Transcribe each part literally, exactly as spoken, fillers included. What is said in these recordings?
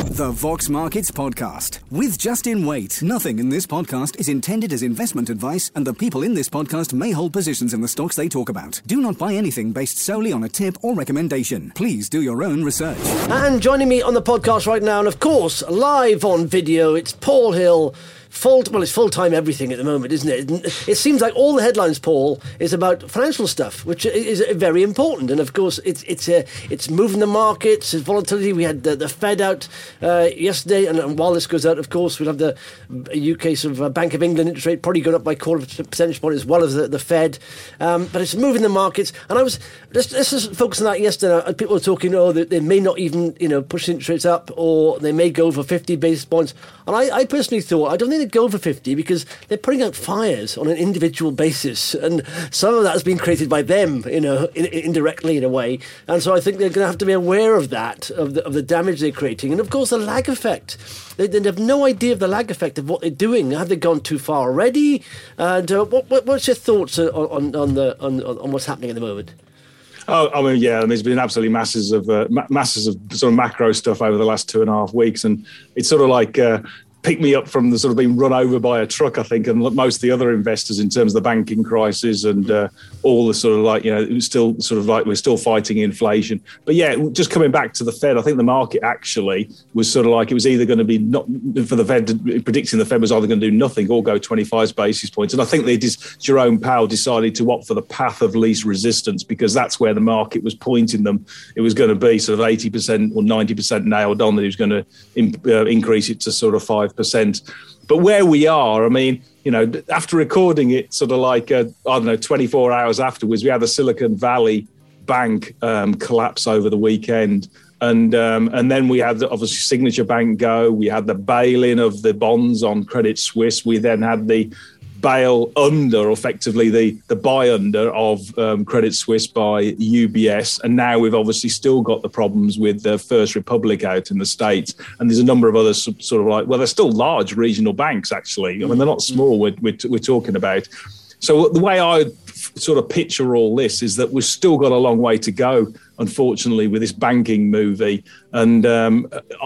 The Vox Markets Podcast with Justin Waite. Nothing in this podcast is intended as investment advice, and the people in this podcast may hold positions in the stocks they talk about. Do not buy anything based solely on a tip or recommendation. Please do your own research. And joining me on the podcast right now, and of course, live on video, it's Paul Hill. Full, well, it's full-time everything at the moment, isn't it? It seems like all the headlines, Paul, is about financial stuff, which is very important. And, of course, it's it's uh, it's moving the markets, it's volatility. We had the, the Fed out uh, yesterday, and, and while this goes out, of course, we'll have the U K sort of uh, Bank of England interest rate probably going up by a quarter of a percentage point as well as the, the Fed. Um, but it's moving the markets. And I was, let's, let's just focus on that yesterday. And people were talking, oh, they, they may not even, you know, push interest rates up, or they may go for fifty basis points. And I, I personally thought, I don't think they'd go for fifty because they're putting out fires on an individual basis. And some of that has been created by them, you know, in, in, indirectly in a way. And so I think they're going to have to be aware of that, of the, of the damage they're creating. And of course, the lag effect. They, they have no idea of the lag effect of what they're doing. Have they gone too far already? And uh, what, what, what's your thoughts on, on, on, the, on, on what's happening at the moment? Oh, I mean, yeah, and there's been absolutely masses of uh, ma- masses of sort of macro stuff over the last two and a half weeks, and it's sort of like uh, picked me up from the sort of being run over by a truck, I think, and most of the other investors in terms of the banking crisis and uh, all the sort of like, you know, it was still sort of like we're still fighting inflation. But yeah, just coming back to the Fed, I think the market actually was sort of like it was either going to be not for the Fed, predicting the Fed was either going to do nothing or go twenty-five basis points. And I think they just, Jerome Powell decided to opt for the path of least resistance because that's where the market was pointing them. It was going to be sort of eighty percent or ninety percent nailed on that he was going to in, uh, increase it to sort of five percent. But where we are, I mean, you know, after recording it sort of like, uh, I don't know, twenty-four hours afterwards, we had the Silicon Valley Bank um, collapse over the weekend. And um, and then we had, obviously, Signature Bank go. We had the bail-in of the bonds on Credit Suisse. We then had the bail under, effectively the, the buy under of um, Credit Suisse by U B S. And now we've obviously still got the problems with the First Republic out in the States. And there's a number of other sort of like, well, they're still large regional banks, actually. I mean, they're not small, we're, we're, we're talking about. So the way I sort of picture all this is that we've still got a long way to go, unfortunately, with this banking movie. And um,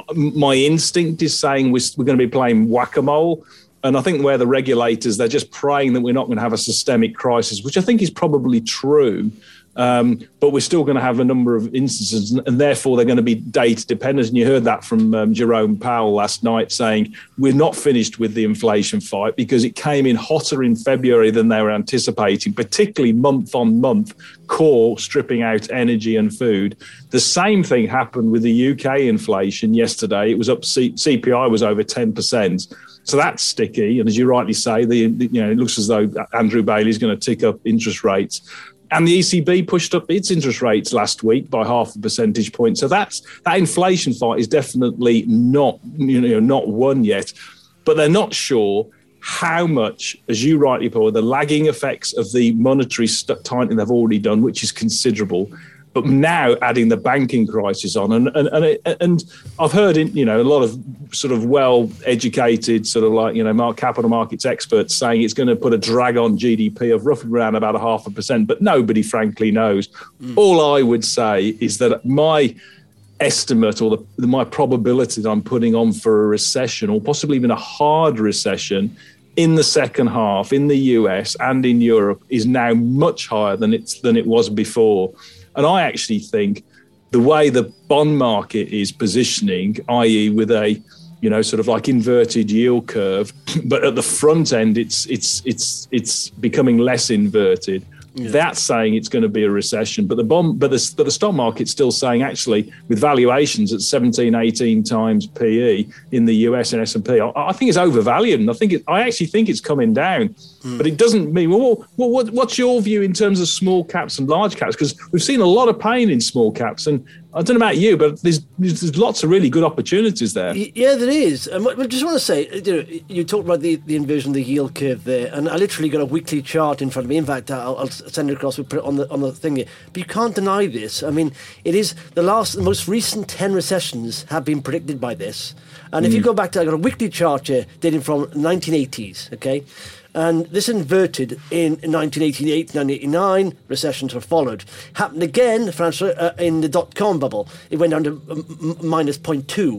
my instinct is saying we're, we're going to be playing whack-a-mole. And I think where the regulators, they're just praying that we're not going to have a systemic crisis, which I think is probably true. Um, but we're still going to have a number of instances, and therefore they're going to be data dependent. And you heard that from um, Jerome Powell last night saying we're not finished with the inflation fight because it came in hotter in February than they were anticipating, particularly month on month, core stripping out energy and food. The same thing happened with the U K inflation yesterday. It was up, C- CPI was over ten percent. So that's sticky. And as you rightly say, the, the you know it looks as though Andrew Bailey's going to tick up interest rates. And the E C B pushed up its interest rates last week by half a percentage point. So that's that inflation fight is definitely not, you know, not won yet. But they're not sure how much, as you rightly put, the lagging effects of the monetary tightening they've already done, which is considerable. But now adding the banking crisis on, and and and, it, and I've heard, in, you know, a lot of sort of well-educated, sort of like, you know, capital markets experts saying it's going to put a drag on G D P of roughly around about a half a percent, but nobody, frankly, knows. Mm. All I would say is that my estimate or the, my probability that I'm putting on for a recession, or possibly even a hard recession, in the second half in the U S and in Europe is now much higher than it's than it was before. And I actually think the way the bond market is positioning, that is with a, you know, sort of like inverted yield curve, but at the front end, it's it's it's it's becoming less inverted. Yeah. That's saying it's going to be a recession, but the bond, but the, but the stock market's still saying actually with valuations at seventeen, eighteen times P E in the U S and S and P, I, I think it's overvalued, and I think it, I actually think it's coming down. Mm. But it doesn't mean. Well, well, what, what's your view in terms of small caps and large caps? Because we've seen a lot of pain in small caps, and I don't know about you, but there's there's lots of really good opportunities there. Yeah, there is. And I just want to say, you know, you talked about the, the inversion of the yield curve there, and I literally got a weekly chart in front of me. In fact, I'll, I'll send it across. We put it on the on the thing here. But you can't deny this. I mean, it is the last, the most recent ten recessions have been predicted by this. And mm. if you go back to, I got a weekly chart here dating from nineteen eighties. Okay. And this inverted in nineteen eighty-eight, nineteen eighty-nine, recessions were followed. Happened again uh, in the dot-com bubble. It went down to m- minus zero point two.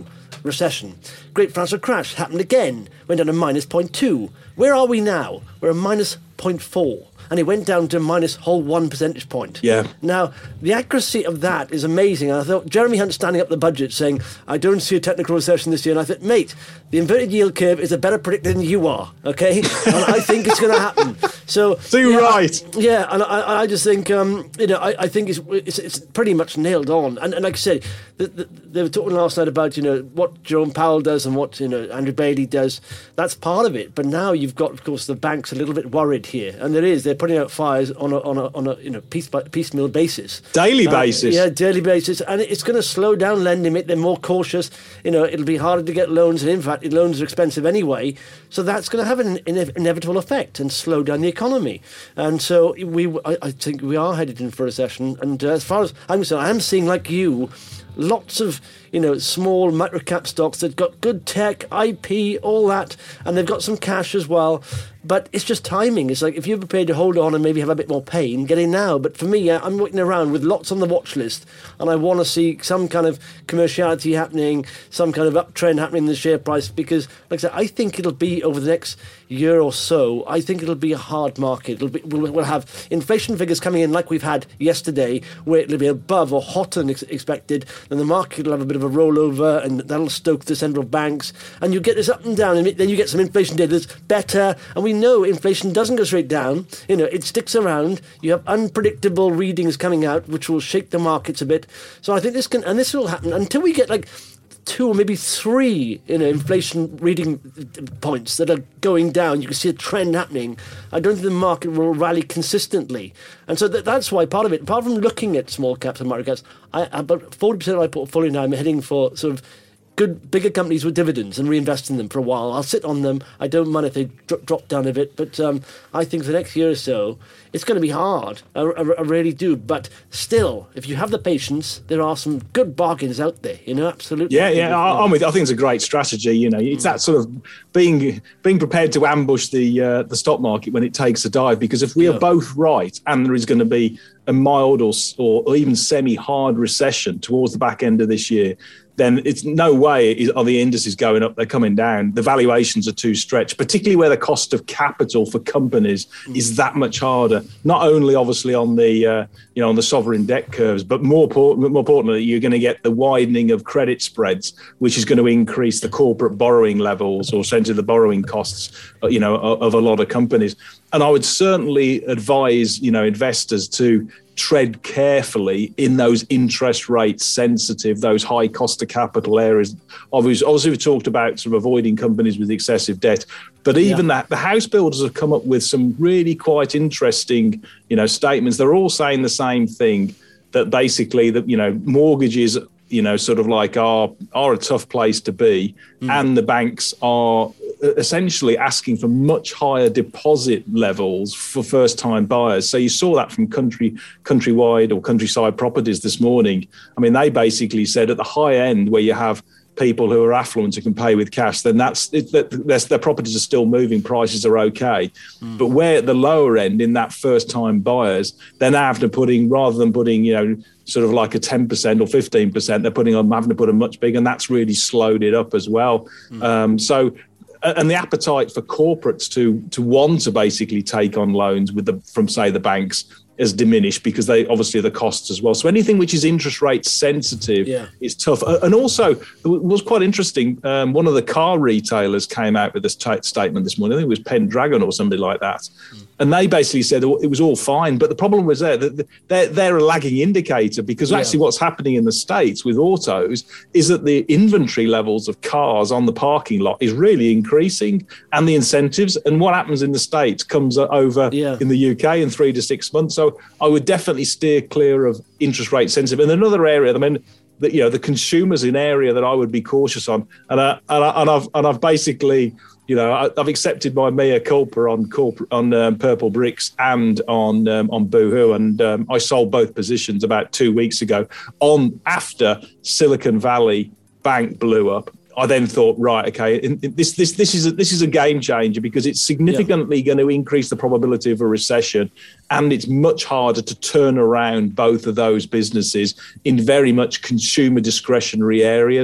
recession. Great financial crash happened again, went down to minus zero point two. Where are we now? We're at minus zero point four. And it went down to minus whole one percentage point. Yeah. Now, the accuracy of that is amazing. And I thought Jeremy Hunt standing up the budget saying, I don't see a technical recession this year. And I thought, mate, the inverted yield curve is a better predictor than you are, okay? And I think it's going to happen. So, Too yeah, right. Yeah, and I, I just think, um, you know, I, I think it's, it's it's pretty much nailed on. And, and like I said, the, the, they were talking last night about, you know, what Jerome Powell does and what, you know, Andrew Bailey does. That's part of it. But now you've got, of course, the banks a little bit worried here. And there is. They're putting out fires on a on a on a you know piece by piecemeal basis, daily uh, basis, yeah, daily basis, and it's going to slow down lending. They're more cautious. You know, it'll be harder to get loans, and in fact, loans are expensive anyway. So that's going to have an ine- inevitable effect and slow down the economy. And so we, I, I think, we are headed in for a recession. And uh, as far as I'm concerned, I'm seeing, like you, lots of, you know, small micro cap stocks that got good tech, I P, all that, and they've got some cash as well. But it's just timing. It's like if you're prepared to hold on and maybe have a bit more pain, get in now. But for me, I'm looking around with lots on the watch list, and I want to see some kind of commerciality happening, some kind of uptrend happening in the share price. Because, like I said, I think it'll be over the next year or so. I think it'll be a hard market. It'll be, we'll, we'll have inflation figures coming in like we've had yesterday, where it'll be above or hotter than ex- expected. Then the market will have a bit of a rollover, and that'll stoke the central banks, and you get this up and down, and then you get some inflation data that's better, and we know inflation doesn't go straight down. You know, it sticks around. You have unpredictable readings coming out, which will shake the markets a bit. So I think this can, and this will happen until we get like two or maybe three, you know, inflation reading points that are going down. You can see a trend happening. I don't think the market will rally consistently. And so that, that's why part of it, apart from looking at small caps and micro caps, I, about forty percent of my portfolio now, I'm heading for sort of good, bigger companies with dividends and reinvest in them for a while. I'll sit on them. I don't mind if they dro- drop down a bit, but um, I think for the next year or so, it's going to be hard. I, I, I really do. But still, if you have the patience, there are some good bargains out there. You know, absolutely. Yeah, yeah. I, I'm with you. I think it's a great strategy. You know, it's that sort of being being prepared to ambush the uh, the stock market when it takes a dive. Because if we yeah. are both right, and there is going to be a mild or or even semi-hard recession towards the back end of this year, then it's no way is, are the indices going up, they're coming down. The valuations are too stretched, particularly where the cost of capital for companies mm. is that much harder. Not only obviously on the uh, you know on the sovereign debt curves, but more, more importantly, you're going to get the widening of credit spreads, which is going to increase the corporate borrowing levels or essentially the borrowing costs, you know, of, of a lot of companies. And I would certainly advise, you know, investors to tread carefully in those interest rate sensitive, those high cost of capital areas. Obviously, obviously we talked about sort of avoiding companies with excessive debt, but even yeah. that, the house builders have come up with some really quite interesting, you know, statements. They're all saying the same thing, that basically that, you know, mortgages, you know, sort of like are are a tough place to be, mm. and the banks are essentially asking for much higher deposit levels for first-time buyers. So you saw that from country countrywide or countryside properties this morning. I mean, they basically said at the high end where you have people who are affluent who can pay with cash, then that's it, that their, their properties are still moving, prices are okay. Mm. But where at the lower end in that first-time buyers, they're now having to putting rather than putting, you know, sort of like a ten percent or fifteen percent, they're putting on having to put a much bigger, and that's really slowed it up as well. Mm. Um, so. And the appetite for corporates to to want to basically take on loans with the from say the banks has diminished because they obviously are the costs as well. So anything which is interest rate sensitive yeah. is tough. And also, it was quite interesting. Um, one of the car retailers came out with this t- statement this morning. I think it was Pendragon or somebody like that. Mm. And they basically said it was all fine. But the problem was there that they're, they're a lagging indicator because yeah. actually what's happening in the States with autos is that the inventory levels of cars on the parking lot is really increasing, and the incentives. And what happens in the States comes over yeah. in the U K in three to six months. So I would definitely steer clear of interest rate sensitive. And another area, I mean, that you know, the consumer's an area that I would be cautious on. And I, and, I, and I've and I've basically. You know, I, I've accepted my mea culpa on corporate, on um, Purple Bricks and on um, on Boohoo, and um, I sold both positions about two weeks ago. On after Silicon Valley Bank blew up, I then thought, right, okay, in, in this this this is a, this is a game changer because it's significantly yeah. going to increase the probability of a recession, and it's much harder to turn around both of those businesses in very much consumer discretionary areas.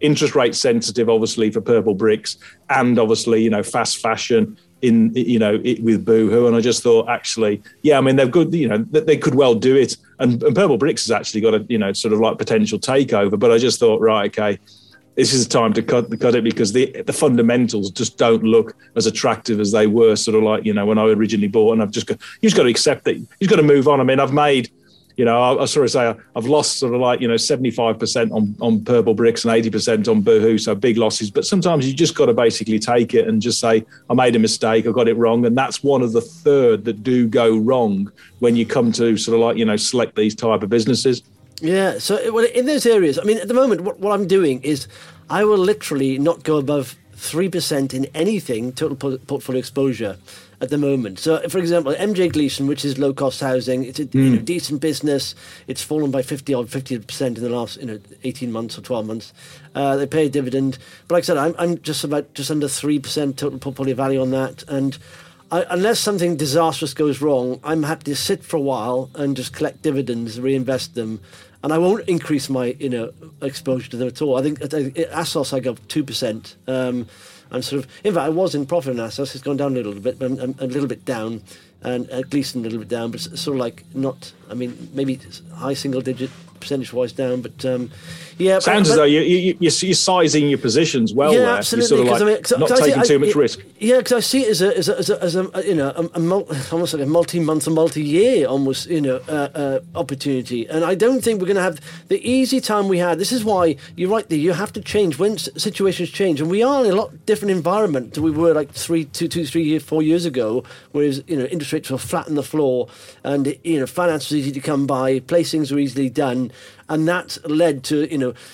interest rate sensitive, obviously, for Purple Bricks, and obviously, you know, fast fashion in, you know, it, with Boohoo. And I just thought, actually, yeah, I mean, they're good, you know, they could well do it. And, and Purple Bricks has actually got a, you know, sort of like potential takeover. But I just thought, right, okay, this is the time to cut, cut it, because the the fundamentals just don't look as attractive as they were sort of like, you know, when I originally bought. And I've just got, you just got to accept that. You've got to move on. I mean, I've made, you know, I, I sort of say I've lost sort of like, you know, seventy-five percent on, on Purple Bricks and eighty percent on Boohoo, so big losses. But sometimes you just got to basically take it and just say, I made a mistake, I got it wrong. And that's one of the third that do go wrong when you come to sort of like, you know, select these type of businesses. Yeah, so well, in those areas, I mean, at the moment, what, what I'm doing is I will literally not go above three percent in anything, total portfolio exposure at the moment. So, for example, M J Gleeson, which is low-cost housing, it's a mm. you know, decent business. It's fallen by fifty or fifty percent in the last you know eighteen months or twelve months. Uh, they pay a dividend. But like I said, I'm, I'm just about just under three percent total portfolio value on that. And I, unless something disastrous goes wrong, I'm happy to sit for a while and just collect dividends, reinvest them. And I won't increase my, you know, exposure to them at all. I think at Assos I got two percent. Um, I'm sort of, in fact, I was in profit in Assos. It's gone down a little bit, but I'm, I'm a little bit down, and uh, Gleeson a little bit down, but sort of like not. I mean, maybe high single digit percentage-wise down, but um, yeah. Sounds but, as though you, you, you're, you're sizing your positions well. Yeah, there. absolutely. You're sort of like I mean, cause, not cause taking I, too much I, risk. Yeah, because I see it as a, as a, as a, as a you know, a, a mul- almost like a multi-month, a multi-year, almost, you know, uh, uh, opportunity. And I don't think we're going to have the easy time we had. This is why you're right there. You have to change when situations change, and we are in a lot different environment than we were like three, two, two, three, years, four years ago. Whereas you know, interest rates were flat on the floor, and you know, finance was easy to come by, placings were easily done. And that led to, you know,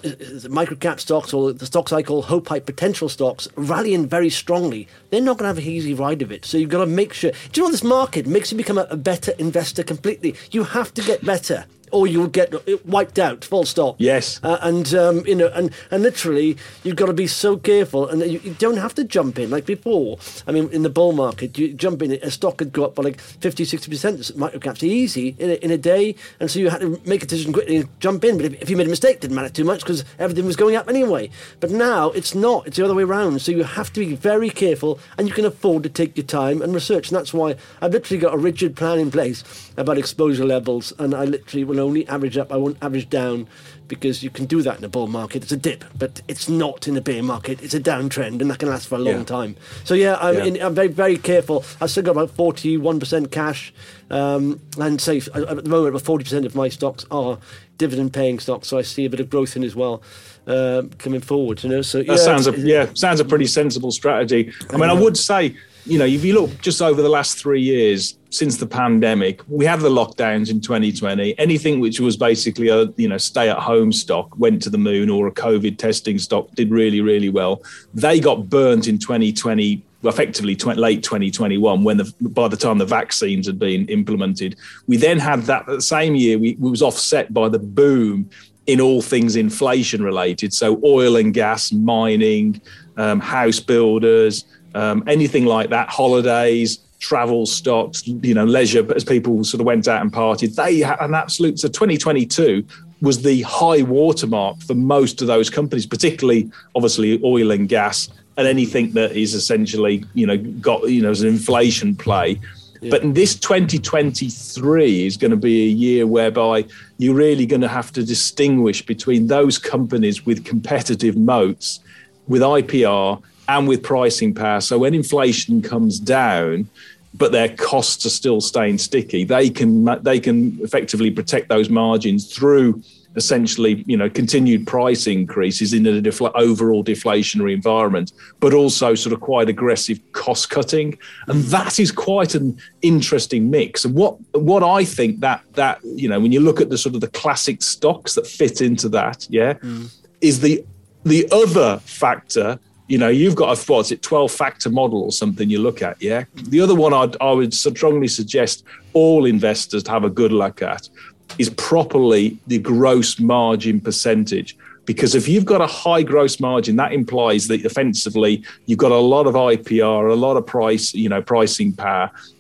microcap stocks, or the stocks I call hope hype potential stocks, rallying very strongly. They're not going to have an easy ride of it. So you've got to make sure. Do you know this market makes you become a, a better investor completely? You have to get better, or you'll get wiped out, full stop. Yes. Uh, and, um, you know, and, and literally, you've got to be so careful. And you, you don't have to jump in like before. I mean, in the bull market, you jump in, a stock could go up by like fifty, sixty percent microcaps easy in a, in a day. And so you had to make a decision quickly and jump in. But if, if you made a mistake, it didn't matter too much because everything was going up anyway. But now it's not. It's the other way around. So you have to be very careful, and you can afford to take your time and research. And that's why I've literally got a rigid plan in place about exposure levels. And I literally will only average up, I won't average down, because you can do that in a bull market. It's a dip, but it's not in a bear market. It's a downtrend, and that can last for a long yeah. time. So yeah, I'm, yeah. In, I'm very, very careful. I've still got about forty-one percent cash, um, and say at the moment about forty percent of my stocks are dividend-paying stocks. So I see a bit of growth in as well uh, coming forward. You know, so yeah, that sounds a, yeah sounds a pretty sensible strategy. I mean, I would say, you know, if you look just over the last three years since the pandemic, we had the lockdowns in twenty twenty. Anything which was basically a, you know, stay-at-home stock went to the moon, or a COVID testing stock did really, really well. They got burnt in twenty twenty, effectively late twenty twenty-one, when the, by the time the vaccines had been implemented. We then had that, that same year, we, we was offset by the boom in all things inflation related. So oil and gas, mining, um, house builders, um, anything like that, holidays, travel stocks, you know, leisure, as people sort of went out and partied. They had an absolute, so twenty twenty-two was the high watermark for most of those companies, particularly obviously oil and gas, and anything that is essentially, you know, got, you know, as an inflation play. Yeah. But in this twenty twenty-three is going to be a year whereby you're really going to have to distinguish between those companies with competitive moats, with I P R and with pricing power. So when inflation comes down, but their costs are still staying sticky, they can they can effectively protect those margins through essentially, you know, continued price increases in a defl- overall deflationary environment, but also sort of quite aggressive cost cutting. And that is quite an interesting mix. And what what I think that that, you know, when you look at the sort of the classic stocks that fit into that, yeah, mm. is the the other factor. You know, you've got a, what's it, twelve factor model or something you look at, yeah? The other one I'd, I would strongly suggest all investors to have a good look at is properly the gross margin percentage. Because if you've got a high gross margin, that implies that offensively, you've got a lot of I P R, a lot of price, you know, pricing power.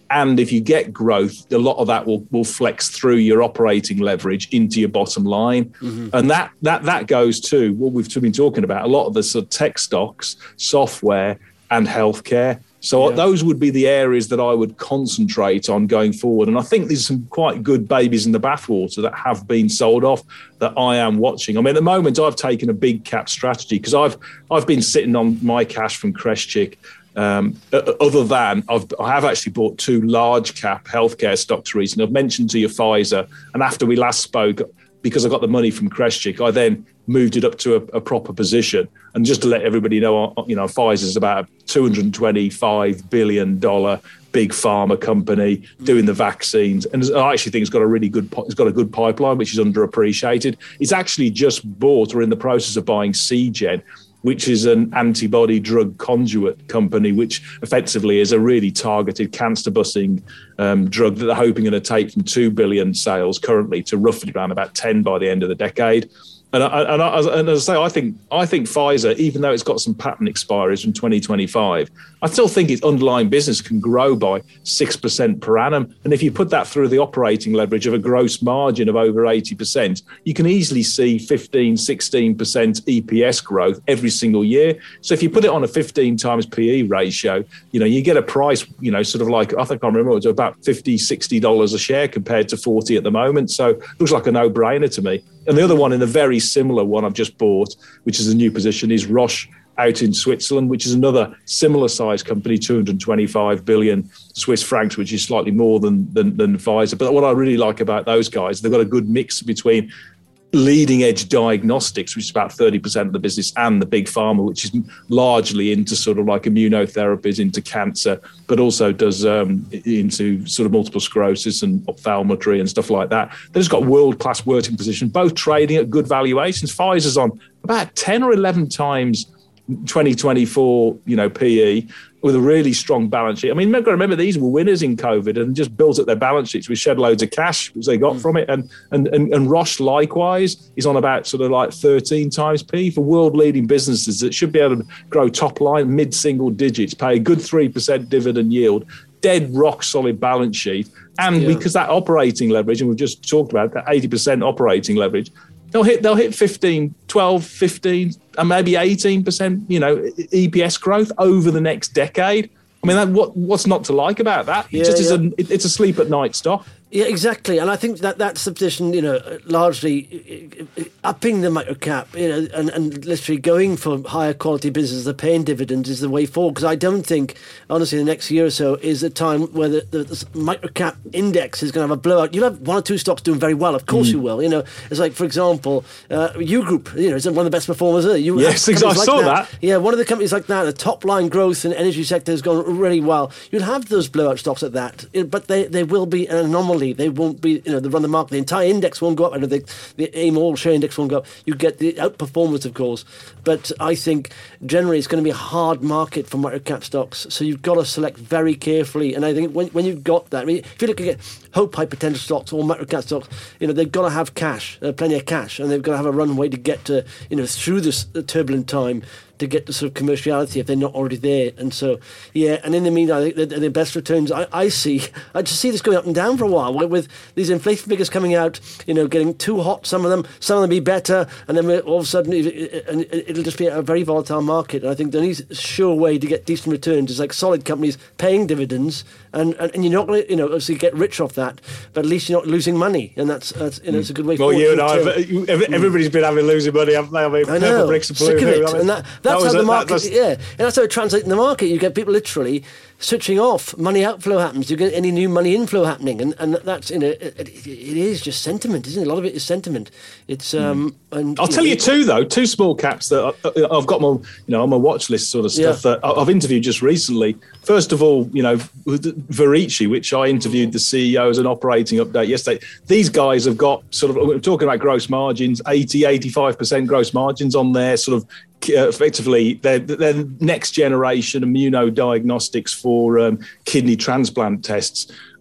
And if you get growth, a lot of that will, will flex through your operating leverage into your bottom line. Mm-hmm. And that that that goes to what we've been talking about, a lot of the sort of tech stocks, software and healthcare. So yeah. those would be the areas that I would concentrate on going forward. And I think there's some quite good babies in the bathwater that have been sold off that I am watching. I mean, at the moment, I've taken a big cap strategy because I've I've been sitting on my cash from Crestchick. Um, other than I've, I have actually bought two large cap healthcare stocks recently. I've mentioned to you Pfizer, and after we last spoke, because I got the money from Crestchick, I then moved it up to a, a proper position. And just to let everybody know, you know, Pfizer is about a two hundred twenty-five billion dollars big pharma company doing the vaccines, and I actually think it's got a really good, it's got a good pipeline, which is underappreciated. It's actually just bought or in the process of buying Seagen, which is an antibody drug conjugate company, which effectively is a really targeted cancer-busting um, drug that they're hoping going to take from two billion sales currently to roughly around about ten by the end of the decade. And, I, and, I, and as I say, I think I think Pfizer, even though it's got some patent expiries from twenty twenty-five, I still think its underlying business can grow by six percent per annum. And if you put that through the operating leverage of a gross margin of over eighty percent, you can easily see fifteen, sixteen percent E P S growth every single year. So if you put it on a fifteen times P E ratio, you know, you get a price, you know, sort of like, I think I remember it was about fifty, sixty dollars a share compared to forty at the moment. So it looks like a no-brainer to me. And the other one, in a very similar one I've just bought, which is a new position, is Roche out in Switzerland, which is another similar size company, two hundred twenty-five billion Swiss francs, which is slightly more than, than, than Pfizer. But what I really like about those guys, they've got a good mix between leading edge diagnostics, which is about thirty percent of the business, and the big pharma, which is largely into sort of like immunotherapies, into cancer, but also does um, into sort of multiple sclerosis and ophthalmology and stuff like that. They've just got world-class working position, both trading at good valuations. Pfizer's on about ten or eleven times twenty twenty-four, you know, P E, with a really strong balance sheet. I mean, you've got to remember, these were winners in COVID and just built up their balance sheets. We shed loads of cash, which they got mm. from it. And, and and and Roche, likewise, is on about sort of like thirteen times P E for world-leading businesses that should be able to grow top line mid-single digits, pay a good three percent dividend yield, dead rock-solid balance sheet. And yeah. because that operating leverage, and we've just talked about that eighty percent operating leverage, They'll hit they'll hit fifteen, twelve, fifteen, and maybe eighteen percent, you know, E P S growth over the next decade. I mean, that, what what's not to like about that? It yeah, just is yeah. a it, it's a sleep at night stock. Yeah, exactly. And I think that that's the position, you know, largely upping the microcap, you know, and, and literally going for higher quality businesses, the paying dividends is the way forward. Because I don't think, honestly, the next year or so is a time where the, the, the microcap index is going to have a blowout. You'll have one or two stocks doing very well. Of course mm. you will. You know, it's like, for example, uh, U Group, you know, it's one of the best performers. You yes, I like saw that. that. Yeah, one of the companies like that, the top line growth in the energy sector has gone really well. You'll have those blowout stocks at that, but they, they will be an anomaly. They won't be, you know, they run the market. The entire index won't go up. I don't think the AIM All Share Index won't go up. You get the outperformance, of course. But I think generally it's going to be a hard market for microcap stocks. So you've got to select very carefully. And I think when when you've got that, I mean, if you look at hope high potential stocks or microcap stocks, you know, they've got to have cash, uh, plenty of cash, and they've got to have a runway to get to, you know, through this turbulent time, to get to sort of commerciality if they're not already there. And so, yeah, and in the meantime, I think the, the best returns I, I see, I just see this going up and down for a while with, with these inflation figures coming out, you know, getting too hot, some of them, some of them be better, and then all of a sudden it, it, it, it'll just be a very volatile market. And I think the only sure way to get decent returns is like solid companies paying dividends, and, and, and you're not going to, you know, obviously get rich off that, but at least you're not losing money, and that's, that's you know, it's a good way well, forward. Well, you and I, have, everybody's been having losing money, haven't they? I mean, I know, bricks sick of it, I mean, and that, that's that how the a, market, that, yeah, and that's how it translates in the market. You get people literally switching off. Money outflow happens. You get any new money inflow happening, and, and that's, you know, it, it, it is just sentiment, isn't it? A lot of it is sentiment. It's um. Mm. And I'll you tell know, you two though, two small caps that I, I've got my, you know, on my watch list sort of stuff yeah. that I've interviewed just recently. First of all, you know, Verici, which I interviewed the C E O as an operating update yesterday. These guys have got sort of, we're talking about gross margins, eighty, eighty-five percent gross margins on their sort of, Uh, effectively, their, their next generation immunodiagnostics for um, kidney transplant tests.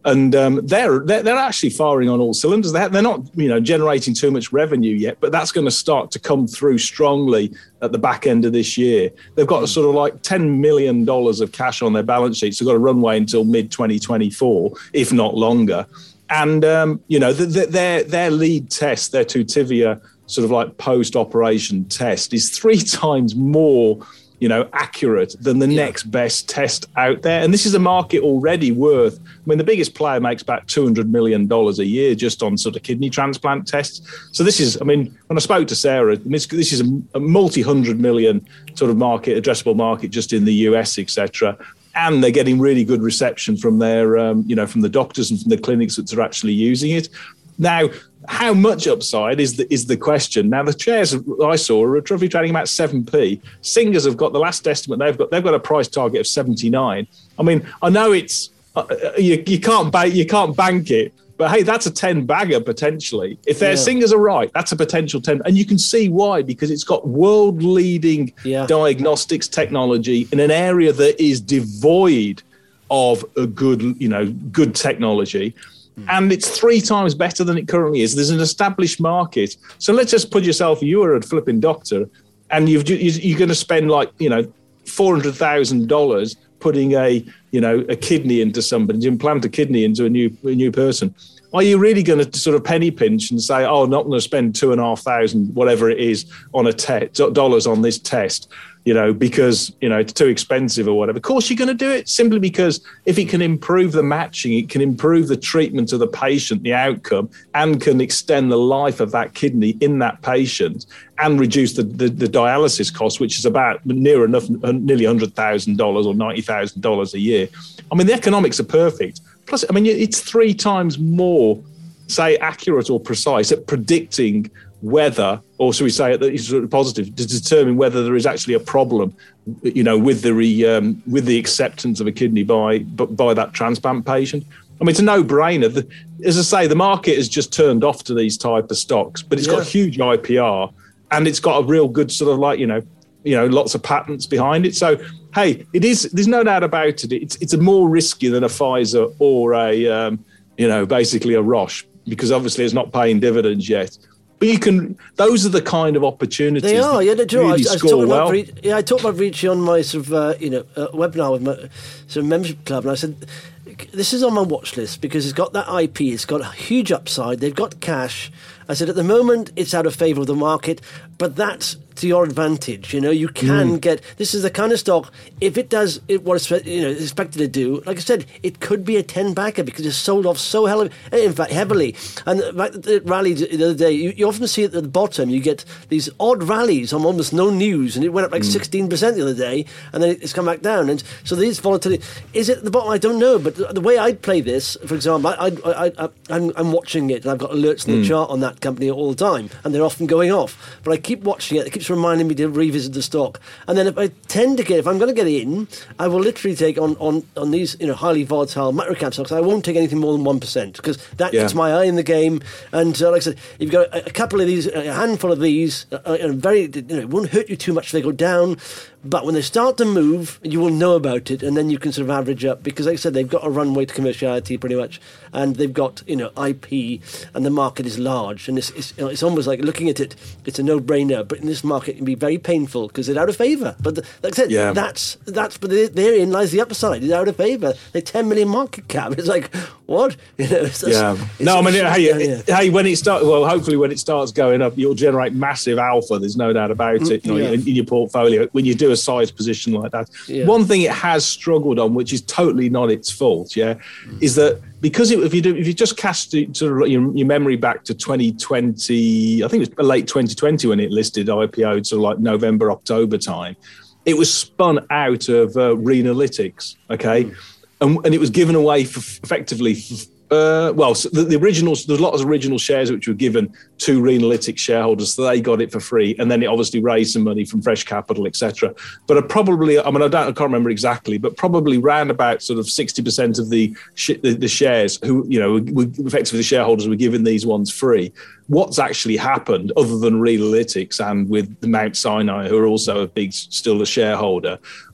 And um, they're, they're they're actually firing on all cylinders. They're, they're not, you know, generating too much revenue yet, but that's going to start to come through strongly at the back end of this year. They've got sort of like ten million dollars of cash on their balance sheet. So they've got a runway until mid twenty twenty-four, if not longer. And, um, you know, the, the, their their lead test, their Tutivia sort of like post-operation test is three times more, you know, accurate than the yeah. next best test out there. And this is a market already worth, I mean, the biggest player makes about two hundred million dollars a year just on sort of kidney transplant tests. So this is, I mean, when I spoke to Sarah, this, this is a, a multi-hundred million sort of market, addressable market just in the U S, et cetera. And they're getting really good reception from their, um, you know, from the doctors and from the clinics that are actually using it. Now, how much upside is the is the question? Now, the shares I saw are roughly trading about seven p. Singers have got the last estimate they've got. They've got a price target of seventy-nine. I mean, I know it's uh, you you can't bank you can't bank it, but hey, that's a ten bagger potentially. If their yeah. Singers are right, that's a potential ten, and you can see why, because it's got world leading yeah. diagnostics technology in an area that is devoid of a good you know good technology. And it's three times better than it currently is. There's an established market. So let's just put yourself, you are a flipping doctor, and you've, you're going to spend like, you know, four hundred thousand dollars putting a, you know, a kidney into somebody, to implant a kidney into a new a new person. Are you really going to sort of penny pinch and say, oh, I'm not going to spend two and a half thousand, whatever it is, on a te- dollars on this test, you know, because, you know, it's too expensive or whatever? Of course, you're going to do it simply because if it can improve the matching, it can improve the treatment of the patient, the outcome, and can extend the life of that kidney in that patient and reduce the, the, the dialysis cost, which is about near enough, nearly one hundred thousand dollars or ninety thousand dollars a year. I mean, the economics are perfect. Plus, I mean, it's three times more, say, accurate or precise at predicting whether, or should we say that it's sort of positive, to determine whether there is actually a problem, you know, with the re, um, with the acceptance of a kidney by by that transplant patient. I mean, it's a no-brainer. The, as I say, the market has just turned off to these type of stocks, but it's yeah. got huge I P R and it's got a real good sort of like, you know, you know, lots of patents behind it. So, hey, it is. There's no doubt about it. It's it's a more risky than a Pfizer or a, um, you know, basically a Roche, because obviously it's not paying dividends yet. But you can; those are the kind of opportunities. They are. Yeah, do really I, I score well. Re- yeah, I talked about Reachy on my sort of uh, you know uh, webinar with my sort of membership club, and I said this is on my watch list because it's got that I P, it's got a huge upside, they've got cash. I said at the moment it's out of favour of the market, but that's to your advantage. You know, you can mm. get, this is the kind of stock, if it does it, what it's, you know, expected to do, like I said, it could be a ten bagger because it's sold off so hell of, in fact, heavily. And the fact that it rallied the other day, you, you often see at the bottom, you get these odd rallies on almost no news, and it went up like mm. sixteen percent the other day, and then it's come back down. And so these volatility, is it at the bottom? I don't know, but the, the way I'd play this, for example, I, I, I, I, I'm, I'm watching it, and I've got alerts in the mm. chart on that company all the time, and they're often going off. But I keep watching it, it keeps reminding me to revisit the stock. And then if I tend to get, if I'm going to get in, I will literally take on, on, on these, you know, highly volatile microcap stocks. I won't take anything more than one percent because that yeah. gets my eye in the game. And uh, like I said, you've got a, a couple of these, a handful of these, uh, and very, you know, it won't hurt you too much if they go down. But when they start to move, you will know about it, and then you can sort of average up because, like I said, they've got a runway to commerciality pretty much, and they've got, you know, I P, and the market is large, and it's it's, you know, it's almost like looking at it, it's a no-brainer. But in this market, it can be very painful because they're out of favour. But the, like I said, yeah. that's that's but therein lies the upside. It's out of favour. They're ten million market cap. It's like what? You know, it's, yeah. It's, no, it's, I mean, hey, yeah, yeah. hey, when it starts, well, hopefully when it starts going up, you'll generate massive alpha. There's no doubt about it. You know, yeah. in, in your portfolio when you do a size position like that. Yeah. One thing it has struggled on, which is totally not its fault, yeah, mm. is that because it, if you do, if you just cast it to your, your memory back to twenty twenty, I think it was late twenty twenty when it listed, I P O'd, sort of like November, October time, it was spun out of uh, Renalytix, okay, mm. and, and it was given away for effectively. For, Uh, well, so the, the originals, there's a lot of original shares which were given to Renalytix shareholders, so they got it for free, and then it obviously raised some money from fresh capital, et cetera. But I probably, I mean, I don't, I can't remember exactly, but probably round about sort of sixty percent of the, sh- the the shares who, you know, were, effectively the shareholders were given these ones free. What's actually happened, other than Renalytix and with the Mount Sinai, who are also a big, still a shareholder,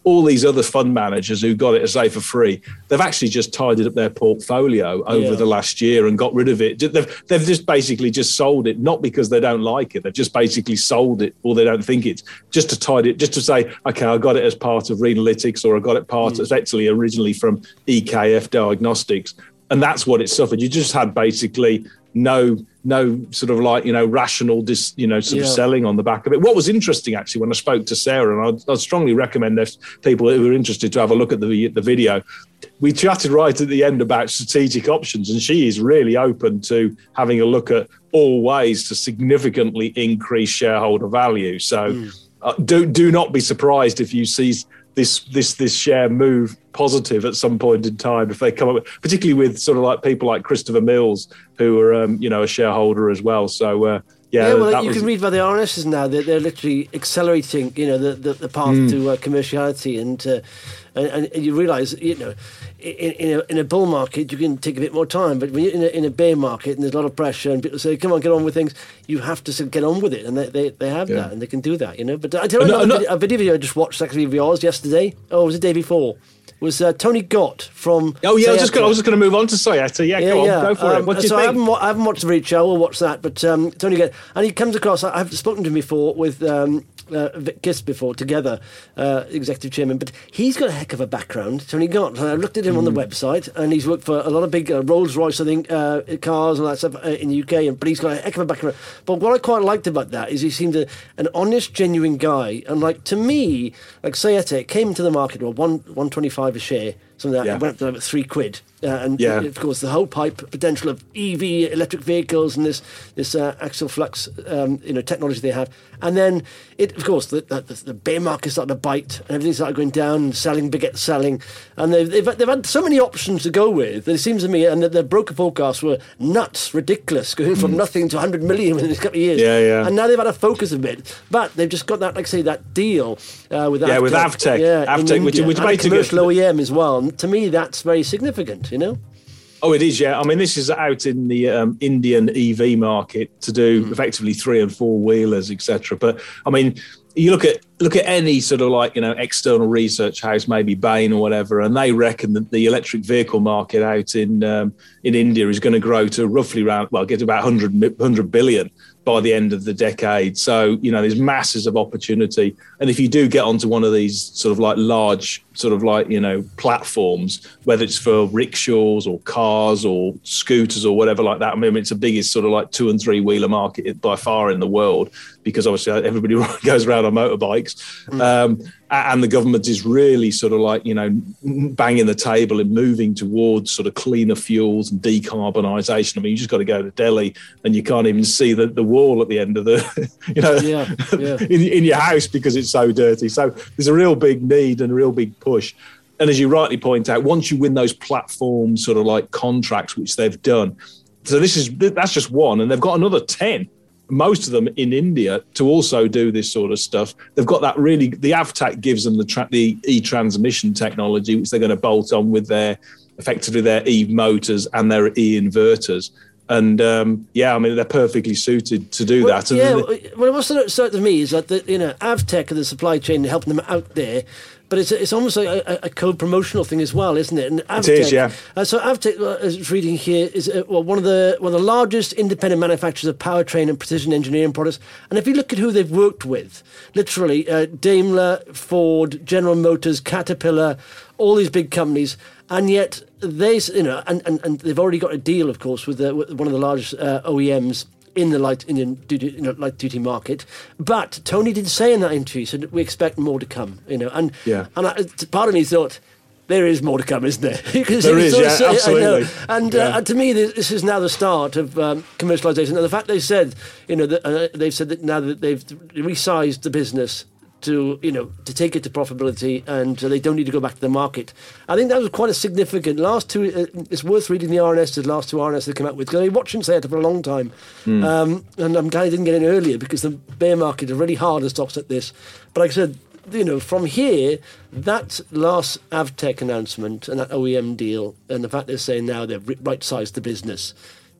all these other fund managers who got it, as say, for free, they've actually just tidied up their portfolio over yeah. the last year and got rid of it. They've, they've just basically just sold it, not because they don't like it. They've just basically sold it, or they don't think it's, just to tidy it, just to say, okay, I got it as part of Renalytix, or I got it part mm. effectively originally from E K F Diagnostics. And that's what it suffered. You just had basically no no sort of like, you know, rational, dis, you know, sort yeah. of selling on the back of it. What was interesting, actually, when I spoke to Sarah, and I'd, I'd strongly recommend if people who are interested to have a look at the the video, we chatted right at the end about strategic options, and she is really open to having a look at all ways to significantly increase shareholder value. So mm. uh, do do not be surprised if you see this this this share move positive at some point in time, if they come up with, particularly with sort of like people like Christopher Mills, who are um, you know, a shareholder as well. So uh, yeah, yeah. Well, you was... can read by the R N Ss now that they're, they're literally accelerating, you know, the the, the path mm. to uh, commerciality, and, uh, and and you realise, you know, in in a, in a bull market you can take a bit more time, but when you're in a, in a bear market and there's a lot of pressure and people say, come on, get on with things, you have to sort of get on with it, and they they, they have yeah. that, and they can do that, you know. But I tell you, no, no, a video I just watched actually of yours yesterday. Oh, it was the day before. Was uh, Tony Gott from? Oh yeah, I was Sayata. just going. I was just going to move on to Sayata. Yeah, yeah, go on, yeah. go for um, it. What do you so think? I haven't, I haven't watched the video show. I will watch that. But um, Tony Gott, and he comes across. I've spoken to him before with um, uh, Vic Kiss before together, uh, executive chairman. But he's got a heck of a background. Tony Gott. I looked at him mm. on the website, and he's worked for a lot of big uh, Rolls Royce, I think, uh, cars and that stuff uh, in the U K. And but he's got a heck of a background. But what I quite liked about that is he seemed a, an honest, genuine guy. And like to me, like Sayata came into the market well one one twenty five a share. Something like that. Yeah. It went up to about three quid. Uh, and yeah. of course, the whole pipe potential of E V, electric vehicles, and this this uh, axial flux, um, you know, technology they have. And then, it of course, the, the, the bear market started to bite, and everything started going down, and selling begets selling. And they've, they've, they've had so many options to go with that it seems to me, and the, the broker forecasts were nuts, ridiculous, going from mm. nothing to one hundred million in a couple of years. Yeah, yeah. And now they've had to focus a bit. But they've just got that, like I say, that deal uh, with yeah, Avtec. with Avtec. Yeah, Avtec, which, which and makes a commercial O E M as well. And to me, that's very significant, you know? Oh, it is, yeah. I mean, this is out in the um, Indian E V market to do mm. effectively three and four wheelers, et cetera. But I mean, you look at look at any sort of like, you know, external research house, maybe Bain or whatever, and they reckon that the electric vehicle market out in um, in India is going to grow to roughly around, well, get to about one hundred, one hundred billion by the end of the decade. So, you know, there's masses of opportunity. And if you do get onto one of these sort of like large sort of like, you know, platforms, whether it's for rickshaws or cars or scooters or whatever like that, I mean, it's the biggest sort of like two and three wheeler market by far in the world, because obviously everybody goes around on motorbikes. Mm. Um, and the government is really sort of like, you know, banging the table and moving towards sort of cleaner fuels and decarbonisation. I mean, you just got to go to Delhi and you can't even see the, the wall at the end of the, you know, yeah, yeah. in, in your house because it's so dirty. So there's a real big need and a real big push. And as you rightly point out, once you win those platform sort of like contracts, which they've done, so this is that's just one, and they've got another ten. Most of them in India to also do this sort of stuff. They've got that really, the Avtec gives them the, tra- the e-transmission technology, which they're going to bolt on with their, effectively their e-motors and their e-inverters. And um, yeah, I mean, they're perfectly suited to do well, that. And yeah, they, well, what's sort of me is that, the, you know, Avtec and the supply chain helping them out there, but it's it's almost like a, a co-promotional thing as well, isn't it? And Avtec, it is, yeah. Uh, so Avtec, uh, as reading here, is uh, well, one of the one of the largest independent manufacturers of powertrain and precision engineering products. And if you look at who they've worked with, literally uh, Daimler, Ford, General Motors, Caterpillar, all these big companies, and yet they, you know, and, and, and they've already got a deal, of course, with, the, with one of the largest uh, O E Ms in the light Indian duty, you know, light duty market. But Tony did say in that interview, he said we expect more to come, you know, and yeah. and I, part of me thought there is more to come, isn't there? There is, yeah, so, absolutely. And yeah. uh, to me, this is now the start of um, commercialisation. And the fact they said, you know, that, uh, they've said that now that they've resized the business to, you know, to take it to profitability, and uh, they don't need to go back to the market. I think that was quite a significant last two. Uh, it's worth reading the R N S, the last two R N S they came out with, because I've been watching Sayata for a long time, mm. um, and I'm glad I didn't get in earlier, because the bear market is really hard on stocks like this. But like I said, you know, from here, that last Avtec announcement and that O E M deal, and the fact they're saying now they've right-sized the business,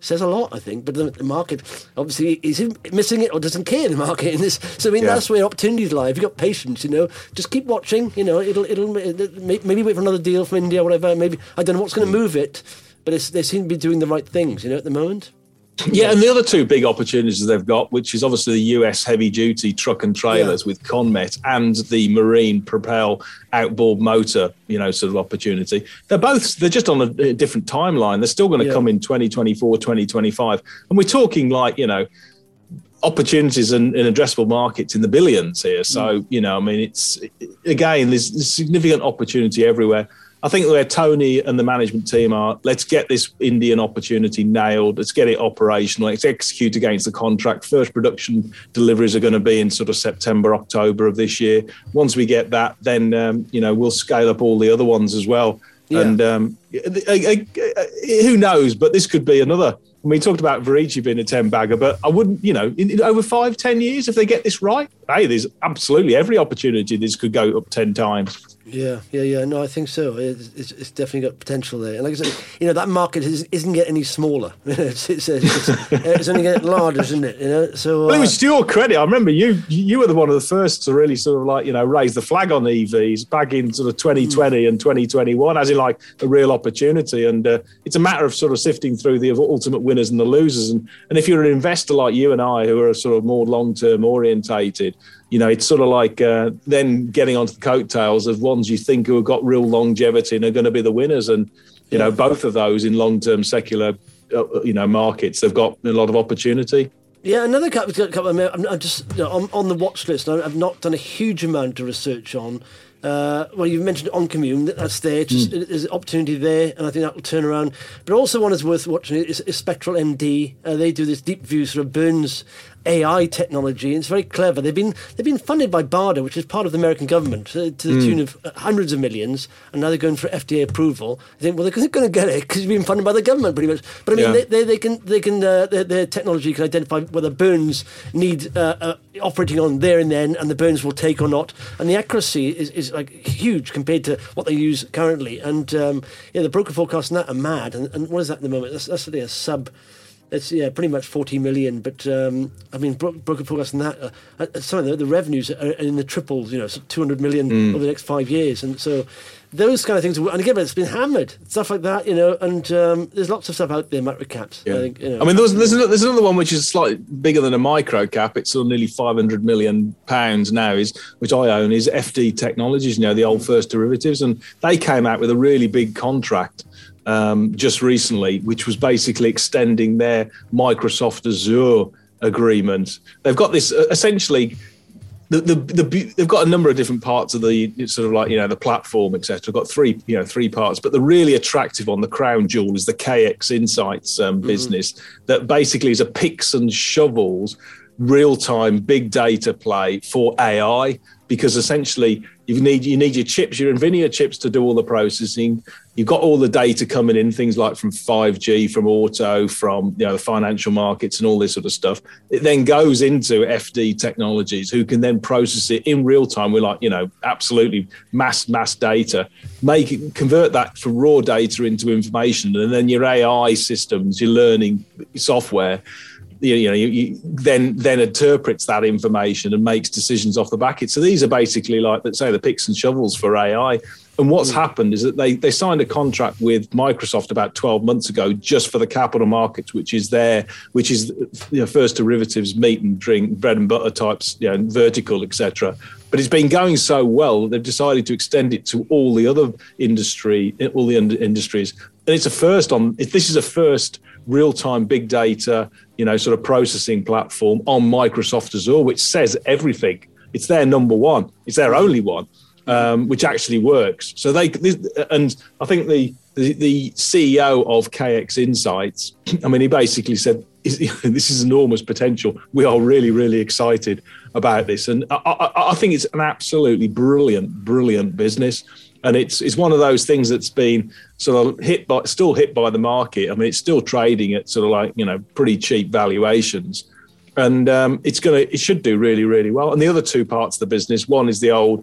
says a lot, I think. But the, the market obviously is missing it or doesn't care, the market in this. So I mean, yeah. that's where opportunities lie. If you've got patience, you know, just keep watching. You know, it'll it'll maybe wait for another deal from India or whatever. Maybe I don't know what's going to move it, but it's, they seem to be doing the right things, you know, at the moment. Yeah, and the other two big opportunities they've got, which is obviously the U S heavy-duty truck and trailers yeah. with Conmet and the marine propel outboard motor, you know, sort of opportunity. They're both, they're just on a different timeline. They're still going to yeah. come in twenty twenty-four, twenty twenty-five. And we're talking like, you know, opportunities in, in addressable markets in the billions here. So, mm. you know, I mean, it's, again, there's, there's significant opportunity everywhere. I think where Tony and the management team are, let's get this Indian opportunity nailed. Let's get it operational. Let's execute against the contract. First production deliveries are going to be in sort of September, October of this year. Once we get that, then, um, you know, we'll scale up all the other ones as well. Yeah. And um, I, I, I, who knows, but this could be another. I mean, we talked about Verici being a ten bagger, but I wouldn't, you know, in, in over five, ten years, if they get this right, hey, there's absolutely every opportunity this could go up ten times. Yeah, yeah, yeah. No, I think so. It's, it's, it's definitely got potential there. And like I said, you know, that market is, isn't getting any smaller. it's, it's, it's, it's only getting larger, isn't it? You know, so. Uh, well, it was to your credit. I remember you you were the one of the first to really sort of like, you know, raise the flag on E Vs back in sort of twenty twenty mm. and twenty twenty-one, as in like a real opportunity. And uh, it's a matter of sort of sifting through the ultimate winners and the losers. And and if you're an investor like you and I, who are sort of more long-term orientated, you know, it's sort of like uh, then getting onto the coattails of ones you think who have got real longevity and are going to be the winners. And, you know, both of those in long-term secular, uh, you know, markets, they've got a lot of opportunity. Yeah, another couple, couple of, I'm, I'm just you know, on, on the watch list. I've not done a huge amount of research on. Uh, well, you've mentioned OnCommune, that's there. Just, mm. There's an opportunity there, and I think that will turn around. But also one is worth watching is, is Spectral M D. Uh, they do this deep view sort of Burns A I technology, and it's very clever. They've been they've been funded by BARDA, which is part of the American government, uh, to the mm. tune of hundreds of millions, and now they're going for F D A approval. I think, well, they're going to get it because it's been funded by the government pretty much. But I mean, yeah. they, they, they can they can uh, their, their technology can identify whether burns need uh, uh, operating on there and then, and the burns will take or not, and the accuracy is, is like huge compared to what they use currently. And um, yeah, the broker forecasts on that are mad. And, and what is that at the moment? That's that's a sub. It's yeah, pretty much forty million. But um, I mean, bro- broker forecasts on that. Uh, some of the, the revenues are in the triples. You know, so two hundred million mm. over the next five years. And so those kind of things. And again, it's been hammered, stuff like that. You know, and um, there's lots of stuff out there. Micro caps. Yeah. I think. You know, I mean, there's there's another, there's another one which is slightly bigger than a micro cap. It's sort of nearly five hundred million pounds now. Is which I own is F D Technologies. You know, the old First Derivatives, and they came out with a really big contract. Um, just recently, which was basically extending their Microsoft Azure agreement. They've got this uh, essentially. The, the the they've got a number of different parts of the sort of like you know the platform, et cetera. Got three you know three parts, but the really attractive one, the crown jewel, is the K X Insights um, mm-hmm. business that basically is a picks and shovels real time big data play for A I. Because essentially you need you need your chips, your NVIDIA chips to do all the processing. You've got all the data coming in, things like from five G, from auto, from you know the financial markets and all this sort of stuff. It then goes into F D Technologies, who can then process it in real time with like you know absolutely mass mass data, make it convert that from raw data into information, and then your A I systems, your learning software. You know, you, you then then interprets that information and makes decisions off the back of it. So these are basically like, let's say, the picks and shovels for A I. And what's mm. happened is that they they signed a contract with Microsoft about twelve months ago just for the capital markets, which is their, which is you know, First Derivatives, meat and drink, bread and butter types, you know, vertical, et cetera. But it's been going so well, they've decided to extend it to all the other industry, all the industries. And it's a first on. This is a first real-time big data, you know, sort of processing platform on Microsoft Azure, which says everything. It's their number one. It's their only one, um, which actually works. So they, and I think the, the the C E O of K X Insights, I mean, he basically said, this is enormous potential. We are really, really excited about this. And I, I, I think it's an absolutely brilliant, brilliant business. And it's it's one of those things that's been sort of hit by, still hit by the market. I mean, it's still trading at sort of like, you know, pretty cheap valuations. And um, it's going to, it should do really, really well. And the other two parts of the business, one is the old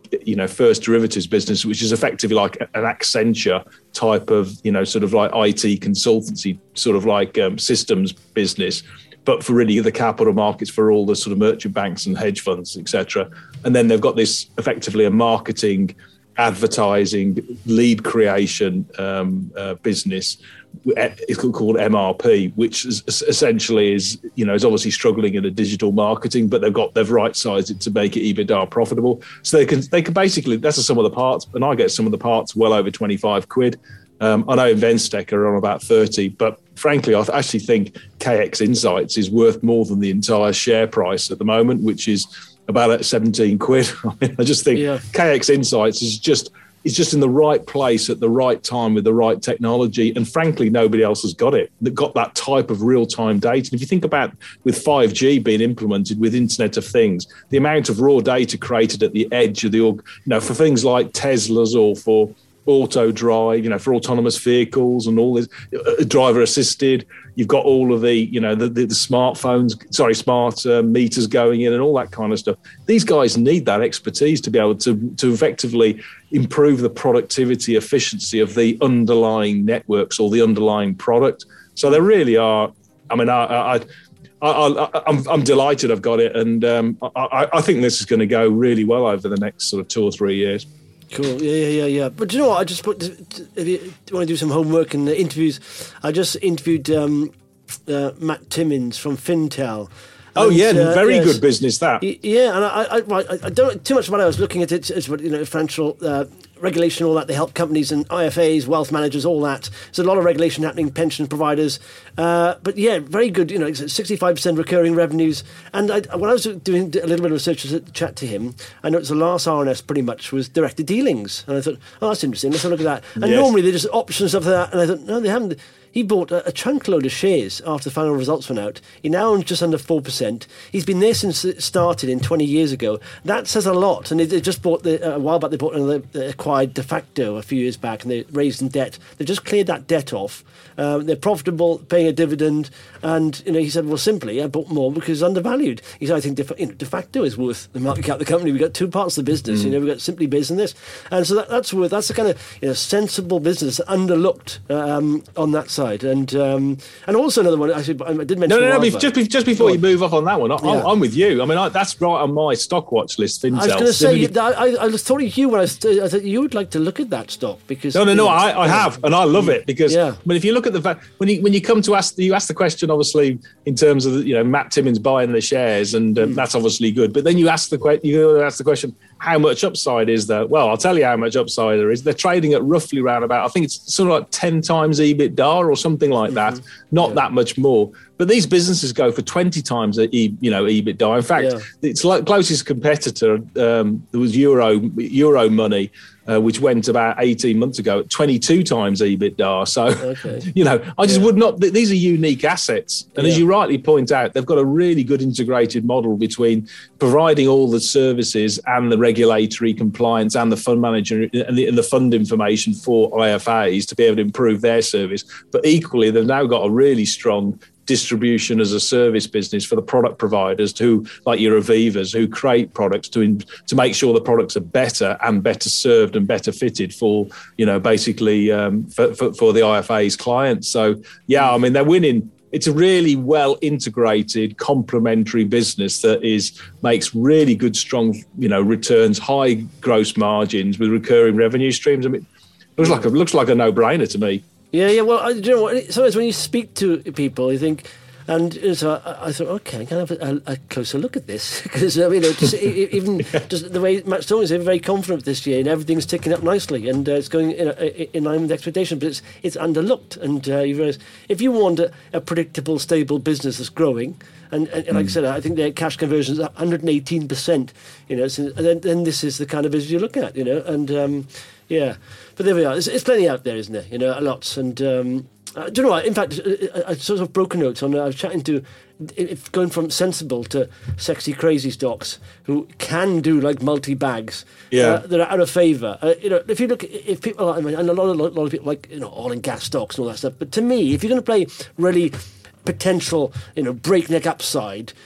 you know, first derivatives business, which is effectively like an Accenture type of, you know, sort of like I T consultancy, sort of like um, systems business, but for really the capital markets for all the sort of merchant banks and hedge funds, et cetera. And then they've got this effectively a marketing, advertising, lead creation um, uh, business. It's called M R P, which is essentially is, you know, is obviously struggling in the digital marketing, but they've got they've right-sized it to make it EBITDA profitable. So they can they can basically, that's the sum of the parts, and I get some of the parts well over twenty-five quid. Um, I know Investec are on about thirty, but frankly, I actually think K X Insights is worth more than the entire share price at the moment, which is about at seventeen quid. I mean, I just think yeah. K X Insights is just is just in the right place at the right time with the right technology. And frankly, nobody else has got it, that got that type of real-time data. And if you think about with five G being implemented with Internet of Things, the amount of raw data created at the edge of the, you know, for things like Teslas or for auto drive, you know, for autonomous vehicles and all this, uh, driver assisted. You've got all of the, you know, the, the, the smartphones, sorry, smart uh, meters going in and all that kind of stuff. These guys need that expertise to be able to to effectively improve the productivity, efficiency of the underlying networks or the underlying product. So they really are. I mean, I, I, I, I I'm, I'm delighted I've got it, and um, I, I think this is going to go really well over the next sort of two or three years. Cool. Yeah, yeah, yeah, yeah. But do you know what? I just put. If you want to do some homework and interviews, I just interviewed um, uh, Matt Timmins from Fintel. Oh and, yeah, uh, very yes. good business that. Yeah, and I, I, I, I don't know too much about it. I was looking at it as you know, financial uh, regulation, all that. They help companies and I F As, wealth managers, all that. There's a lot of regulation happening, pension providers. Uh, but yeah, very good. You know, sixty-five percent recurring revenues. And I, when I was doing a little bit of research to chat to him, I noticed the last R N S pretty much was directed dealings, and I thought, oh, that's interesting. Let's have a look at that. And yes. normally they're just options stuff like that. And I thought, no, they haven't. He bought a, a chunk load of shares after the final results went out. He now owns just under four percent. He's been there since it started in twenty years ago. That says a lot. And they, they just bought, the, uh, a while back, they bought another, they acquired De Facto a few years back, and they raised in debt. They've just cleared that debt off. Um, they're profitable, paying a dividend. And, you know, he said, well, simply, I bought more because it's undervalued. He said, I think De, you know, De Facto is worth the market cap of the company. We've got two parts of the business. Mm. You know, we've got Simply Biz and this. And so that, that's worth, that's the kind of, you know, sensible business, underlooked um, on that side. And, um, and also another one, actually, I did mention. No, no, no. Just, just before you move off on that one, I, yeah. I'm, I'm with you. I mean, I, that's right on my stock watch list. Fintel. I was going to say, you, I, I, I thought of you when I, was, I thought you would like to look at that stock because. No, no, no. know, I, I have, and I love it because. Yeah. I mean, if you look at the fact when you when you come to ask, you ask the question, obviously in terms of the, you know, Matt Timmins buying the shares, and um, mm. that's obviously good. But then you ask the question, you ask the question, how much upside is there? Well, I'll tell you how much upside there is. They're trading at roughly around about, I think it's sort of like ten times EBITDA or something like that. Mm-hmm. Not yeah. that much more. But these businesses go for twenty times, you know, EBITDA. In fact, yeah. its closest competitor um, there was Euro Euro Money, uh, which went about eighteen months ago at twenty-two times EBITDA. So, okay. you know, I just yeah. would not. These are unique assets, and yeah. as you rightly point out, they've got a really good integrated model between providing all the services and the regulatory compliance and the fund manager and the, and the fund information for I F As to be able to improve their service. But equally, they've now got a really strong distribution as a service business for the product providers who, like your Avivas, who create products to to make sure the products are better and better served and better fitted for, you know, basically um, for, for, for the I F A's clients. So, yeah, I mean, they're winning. It's a really well integrated, complementary business that is makes really good, strong, you know, returns, high gross margins with recurring revenue streams. I mean, it looks like a, looks like a no-brainer to me. Yeah, yeah. Well, I, you know what? Sometimes when you speak to people, you think, and so I, I thought, okay, I can have a, a closer look at this because I mean, you know, just, even yeah. just the way Matt Stone is very confident this year, and everything's ticking up nicely, and uh, it's going in, in line with expectation. But it's it's underlooked, and uh, you realize if you want a, a predictable, stable business that's growing, and, and, and like mm. I said, I think their cash conversion is one hundred eighteen percent. You know, so, and then, then this is the kind of business you look at, you know, and. Um, Yeah, but there we are. There's, there's plenty out there, isn't there? You know, lots. And um, uh, do you know what? In fact, I, I sort of broken notes on. I was chatting to, if going from sensible to sexy, crazy stocks who can do like multi bags. Yeah, uh, that are out of favour. Uh, you know, if you look, if people, I mean, and a lot of a lot of people like you know oil and gas stocks and all that stuff. But to me, if you're going to play really potential, you know, breakneck upside.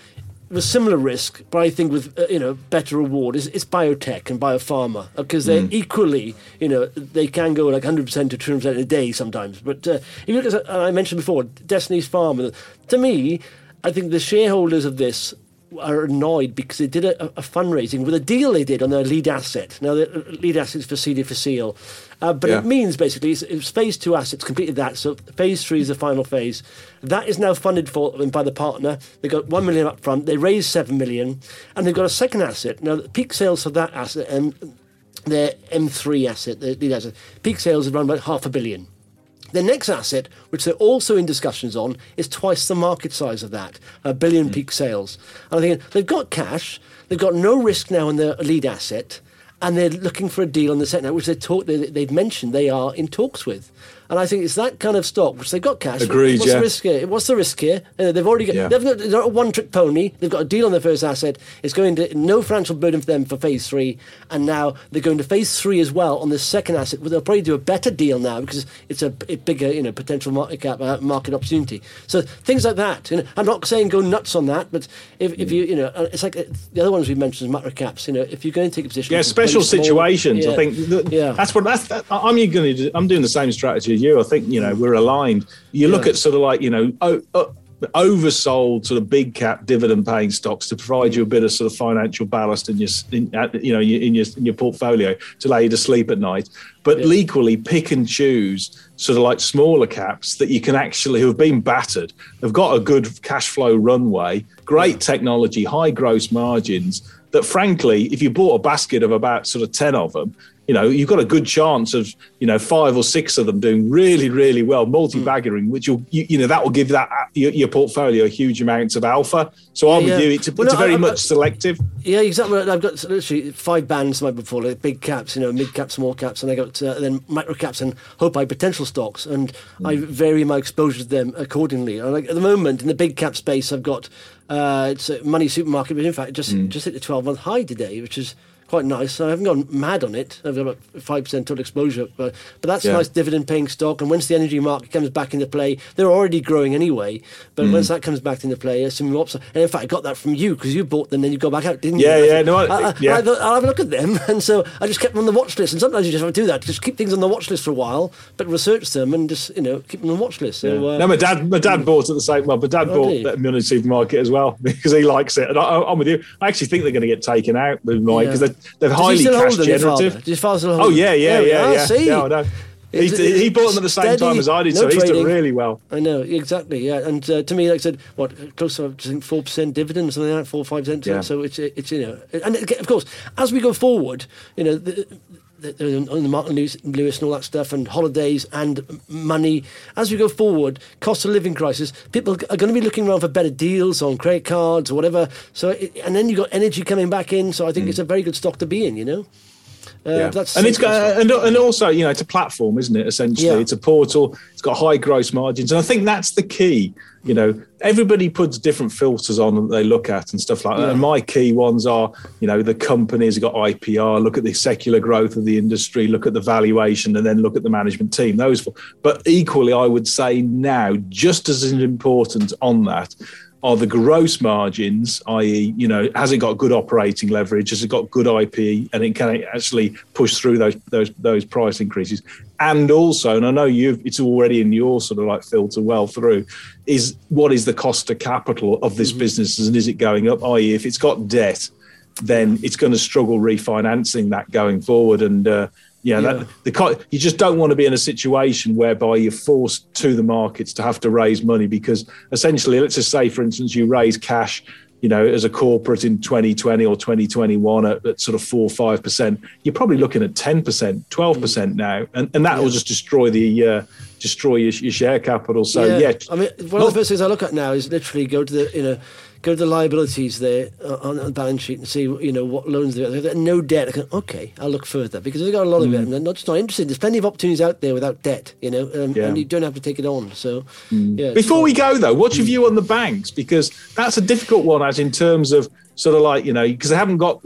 with similar risk, but I think with uh, you know better reward is it's biotech and biopharma, because they're mm. equally, you know, they can go like one hundred percent to two hundred percent in a day sometimes. But uh, if you look at, uh, I mentioned before, Destiny's Pharma, to me, I think the shareholders of this are annoyed because they did a, a fundraising with a deal they did on their lead asset. Now, the lead asset is for C D for Seal. Uh, but yeah. it means basically it's, it's phase two assets, completed that. So phase three is the final phase. That is now funded for by the partner. They got one million up front. They raised seven million, and they've got a second asset. Now, the peak sales for that asset, and um, their M three asset, the lead asset, peak sales is around about half a billion. The next asset, which they're also in discussions on, is twice the market size of that, a billion mm. peak sales. And I think they've got cash, they've got no risk now in their lead asset, and they're looking for a deal on the second, which they talk, they, they've mentioned they are in talks with. And I think it's that kind of stock, which they've got cash. Agreed, What's yeah. the risk here? What's the risk here? Uh, they've already got, yeah. they've got, they're not a one-trick pony. They've got a deal on their first asset. It's going to, no financial burden for them for phase three. And now they're going to phase three as well on the second asset, where they'll probably do a better deal now because it's a, a bigger, you know, potential market cap, uh, market opportunity. So things like that. You know, I'm not saying go nuts on that, but if, if you, you know, it's like the other ones we mentioned, macro caps. You know, if you're going to take a position, yeah, special small, situations. yeah, I think that, yeah. that's what that's. That, I'm going to. Do, I'm doing the same strategy as you. I think you know. We're aligned. You look yeah. at sort of like, you know, oh, oh, oversold sort of big cap dividend paying stocks to provide you a bit of sort of financial ballast in your, in, you know, in your in your portfolio to allow you to sleep at night. But yeah. equally pick and choose sort of like smaller caps that you can actually, who have been battered, have got a good cash flow runway, great yeah. technology, high gross margins, that frankly, if you bought a basket of about sort of ten of them, you know, you've got a good chance of, you know, five or six of them doing really, really well, multi-baggering, mm. which will, you, you know, that will give that your, your portfolio huge amounts of alpha. So I'm yeah. with you. It's, well, it's no, very I, I, much selective. Yeah, exactly. I've got literally five bands in my portfolio: big caps, you know, mid caps, small caps, and I got uh, then micro caps and hope I potential stocks, and mm. I vary my exposure to them accordingly. And like at the moment in the big cap space, I've got uh, it's a Money Supermarket, but in fact, just mm. just hit the twelve month high today, which is quite nice. So I haven't gone mad on it. I've got about five percent total exposure, but but that's yeah. a nice dividend-paying stock. And once the energy market comes back into play, they're already growing anyway. But mm. once that comes back into play, there's some upside. And in fact, I got that from you because you bought them, then you go back out, didn't yeah, you? Yeah, yeah. No, I, I, yeah. I thought I'll have a look at them, and so I just kept them on the watch list. And sometimes you just have to do that, just keep things on the watch list for a while, but research them and just you know keep them on the watch list. So yeah. uh, no, my dad, my dad bought at the same. Well, my dad oh, bought that Money Supermarket as well because he likes it. And I, I'm with you. I actually think they're going to get taken out because yeah. they're, they're highly cash generative. Did your still oh yeah, yeah, yeah, yeah. See. Yeah, I know. He, he bought them at the same steady, time as I did, no so he's trading. done really well. I know, exactly, yeah. And uh, to me, like I said, what, close to, I think, four percent dividend or something like that, four or five percent. Yeah. So it's, it's, you know, and of course, as we go forward, you know, the, the, the, on the Martin Lewis, Lewis and all that stuff, and holidays and money, as we go forward, cost of living crisis, people are going to be looking around for better deals on credit cards or whatever. So, it, and then you've got energy coming back in, so I think mm. it's a very good stock to be in, you know. Uh, yeah. that's and it's got, and, and also, you know, it's a platform, isn't it? Essentially, yeah. it's a portal. It's got high gross margins, and I think that's the key. You know, everybody puts different filters on that they look at and stuff like that. Yeah. And my key ones are, you know, the companies have got I P R. Look at the secular growth of the industry. Look at the valuation, and then look at the management team. Those, four. But equally, I would say now, just as important on that, are the gross margins, that is, you know, has it got good operating leverage? Has it got good I P, and it can actually push through those those those price increases? And also, and I know you've it's already in your sort of like filter well through, is what is the cost of capital of this mm-hmm. business, and is it going up? that is, if it's got debt, then it's going to struggle refinancing that going forward, and. Uh, Yeah, yeah. That, the, you just don't want to be in a situation whereby you're forced to the markets to have to raise money because essentially, let's just say, for instance, you raise cash, you know, as a corporate in twenty twenty or twenty twenty-one at, at sort of four or five percent. You're probably looking at ten percent, twelve percent now, and and that yeah. will just destroy the uh, destroy your, your share capital. So yeah, yeah. I mean, one not, of the first things I look at now is literally go to the you know. Go to the liabilities there on the balance sheet and see, you know, what loans there are. They've got no debt. I go, okay, I'll look further because they've got a lot of mm. it and they're not, just not interested. There's plenty of opportunities out there without debt, you know, um, yeah. and you don't have to take it on. So, mm. yeah. Before we go, though, what's your view on the banks? Because that's a difficult one as in terms of sort of like, you know, because they haven't got that,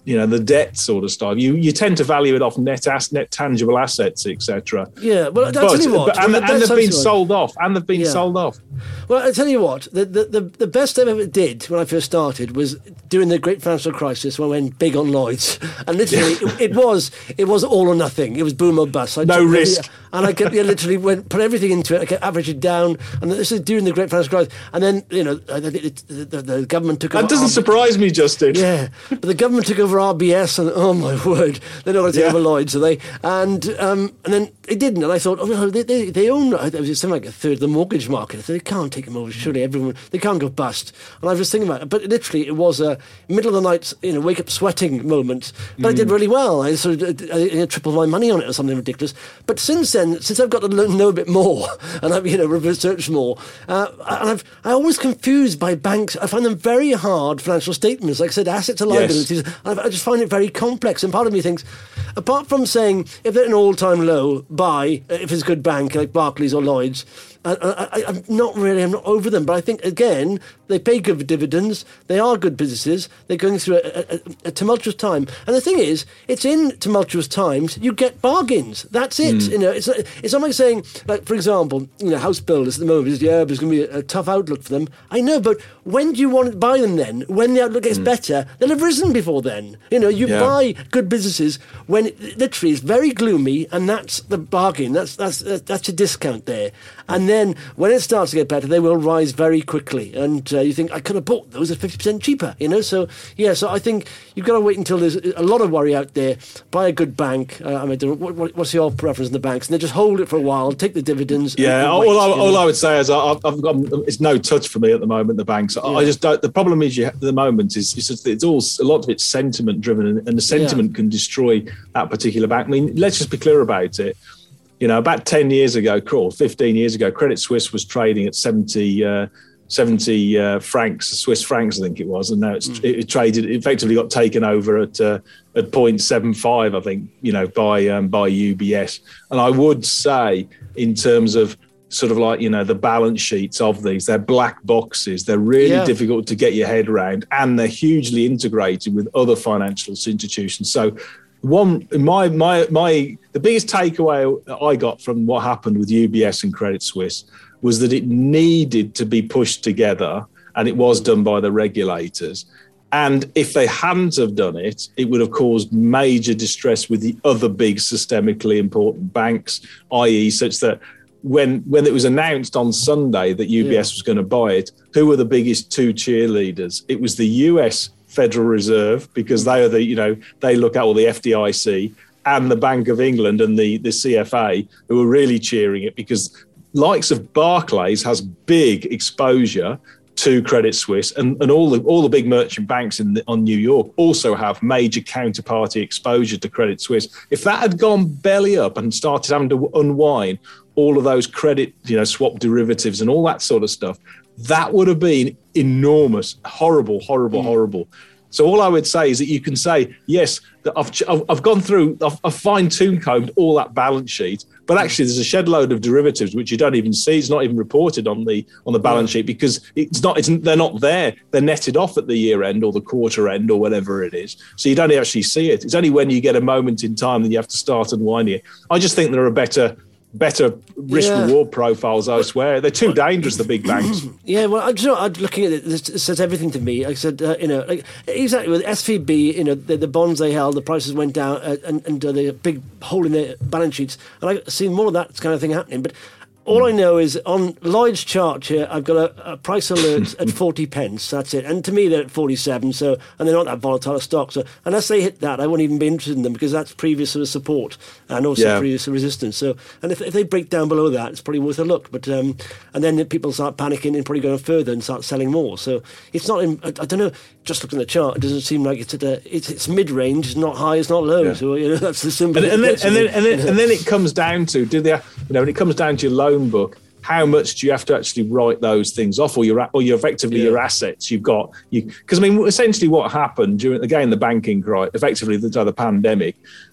you know, the debt sort of stuff. You you tend to value it off net as, net tangible assets, et cetera. Yeah, well, I'll tell you what. But, and, the and they've been sold off, and they've been yeah. sold off. Well, I tell you what, the, the the the best I ever did when I first started was during the Great Financial Crisis when I went big on Lloyd's, and literally it, it was it was all or nothing. It was boom or bust. I no risk. The, and I kept, yeah, literally went put everything into it. I kept averaging it down, and this is during the Great Financial Crisis. And then you know I think it, the, the, the government took over. That doesn't R B- surprise me, Justin. Yeah, but the government took over R B S, and oh my word, they're not going to take yeah. over Lloyd's, are they? And um, and then it didn't, and I thought, oh no, they they, they own. It was something like a third of the mortgage market. I thought, they can't take them over. Surely everyone they can't go bust. And I was thinking about it, but literally it was a middle of the night, you know, wake up sweating moment. But mm. I did really well. I sort of I, I tripled my money on it or something ridiculous. But since then, since I've got to know a bit more and I've you know researched more, uh, and I've I always confused by banks. I find them very hard financial statements. Like I said, assets and liabilities. Yes. I, I just find it very complex. And part of me thinks, apart from saying if they're at an all-time low, buy if it's a good bank like Barclays or Lloyd's. I, I, I'm not really, I'm not over them, but I think, again, they pay good dividends, they are good businesses, they're going through a, a, a tumultuous time. And the thing is, it's in tumultuous times, you get bargains. That's it. Mm. You know, it's, it's not like saying, like, for example, you know, house builders at the moment, is, yeah, there's going to be a, a tough outlook for them. I know, but when do you want to buy them then? When the outlook gets mm. better, they'll have risen before then. You know, you yeah. buy good businesses when it literally is very gloomy, and that's the bargain. That's, that's, that's a discount there. And then when it starts to get better, they will rise very quickly. And uh, you think, I could have bought those at fifty percent cheaper, you know? So, yeah, so I think you've got to wait until there's a lot of worry out there. Buy a good bank. Uh, I mean, what, what, what's your preference in the banks? And then just hold it for a while, take the dividends. Yeah, and, and all, wait, I, all know? I would say is I've, I've got, it's no touch for me at the moment, the banks. Yeah. I just don't, the problem is you at the moment is it's, just, it's all, a lot of it's sentiment driven, and, and the sentiment yeah. can destroy that particular bank. I mean, let's just be clear about it. You know, about ten years ago, or fifteen years ago, Credit Suisse was trading at seventy, uh, seventy uh, francs, Swiss francs, I think it was, and now it's mm. it, it traded. It effectively got taken over at uh, at zero point seven five, I think. You know, by um, by U B S. And I would say, in terms of sort of like you know the balance sheets of these, they're black boxes. They're really yeah. difficult to get your head around, and they're hugely integrated with other financial institutions. So. One, my, my, my, the biggest takeaway I got from what happened with U B S and Credit Suisse was that it needed to be pushed together, and it was done by the regulators. And if they hadn't have done it, it would have caused major distress with the other big systemically important banks, that is such that when, when it was announced on Sunday that U B S yeah. was going to buy it, who were the biggest two cheerleaders? It was the U S Federal Reserve, because they are the, you know, they look at all the F D I C, and the Bank of England and the, the C F A, who are really cheering it, because likes of Barclays has big exposure to Credit Suisse, and, and all the all the big merchant banks in the, on New York also have major counterparty exposure to Credit Suisse. If that had gone belly up and started having to unwind all of those credit, you know, swap derivatives and all that sort of stuff, that would have been enormous, horrible, horrible, mm. horrible. So all I would say is that you can say, yes, that I've, I've gone through, I've, I've fine-tuned combed all that balance sheet, but actually there's a shed load of derivatives which you don't even see. It's not even reported on the on the balance sheet because it's not. It's, they're not there. They're netted off at the year end or the quarter end or whatever it is. So you don't actually see it. It's only when you get a moment in time that you have to start unwinding it. I just think there are better. better risk-reward yeah. profiles elsewhere. They're too dangerous, the big banks. Yeah, well, I, you know, I'm looking at it, this says everything to me. Like I said, uh, you know, like exactly with S V B, you know, the, the bonds they held, the prices went down, uh, and, and uh, the big hole in their balance sheets. And I see more of that kind of thing happening. But all I know is on Lloyd's chart here, I've got a, a price alert at forty pence. That's it. And to me, they're at forty-seven. So, and they're not that volatile a stock. So, unless they hit that, I wouldn't even be interested in them because that's previous sort of support and also yeah. previous resistance. So, and if, if they break down below that, it's probably worth a look. But um, and then people start panicking and probably going further and start selling more. So, it's not. In, I, I don't know. Just looking at the chart, it doesn't seem like it's at a. It's, it's mid-range. It's not high. It's not low. Yeah. So you know that's the simple. And, and, then, and then and then and then it comes down to do they you know when it comes down to your loan book. How much do you have to actually write those things off, or your or your effectively yeah. your assets you've got? You because I mean, essentially, what happened during again the banking crisis, effectively the, the pandemic,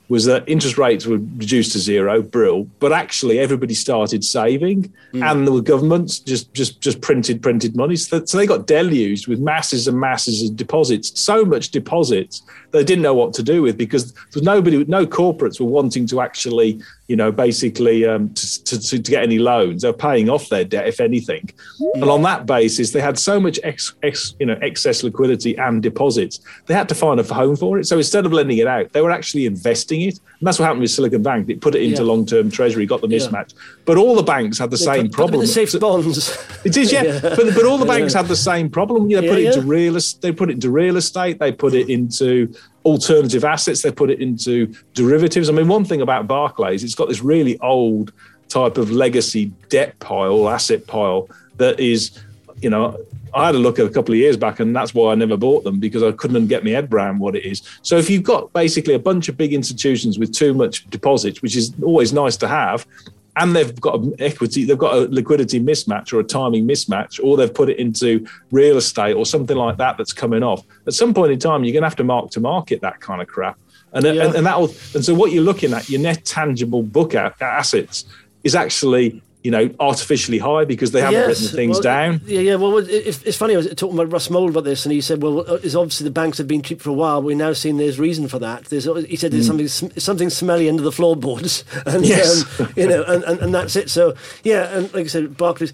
was that interest rates were reduced to zero, brill, but actually everybody started saving, mm. and the governments just just just printed printed money. So, so they got deluged with masses and masses of deposits, so much deposits they didn't know what to do with, because there was nobody, no corporates were wanting to actually, you know, basically um, to, to, to get any loans. They were paying off their debt, if anything. Mm. And on that basis, they had so much ex, ex, you know, excess liquidity and deposits, they had to find a home for it. So instead of lending it out, they were actually investing it. And that's what happened with Silicon Bank. It put it into yeah. long-term treasury, got the mismatch. Yeah. But all the banks had the they same put, problem. Put the safe bonds. It is, yeah. yeah. But, but all the banks yeah. had the same problem. You know, they put yeah, it into yeah. real estate. They put it into real estate. They put it into alternative assets. They put it into derivatives. I mean, one thing about Barclays, it's got this really old type of legacy debt pile, asset pile that is, you know, I had a look at a couple of years back, and that's why I never bought them, because I couldn't get my head around what it is. So if you've got basically a bunch of big institutions with too much deposits, which is always nice to have, and they've got an equity, they've got a liquidity mismatch or a timing mismatch, or they've put it into real estate or something like that that's coming off. At some point in time, you're going to have to mark to market that kind of crap. And, yeah. and, and that will, and so what you're looking at, your net tangible book assets is actually, you know, artificially high, because they haven't yes. written things well, down. Yeah, yeah. Well, it's, it's funny. I was talking about Russ Mould about this, and he said, "Well, it's obviously the banks have been cheap for a while. We're now seeing there's reason for that." There's, he said, "There's mm. something something smelly under the floorboards," and yes. um, you know, and, and, and that's it. So yeah, and like I said, Barclays.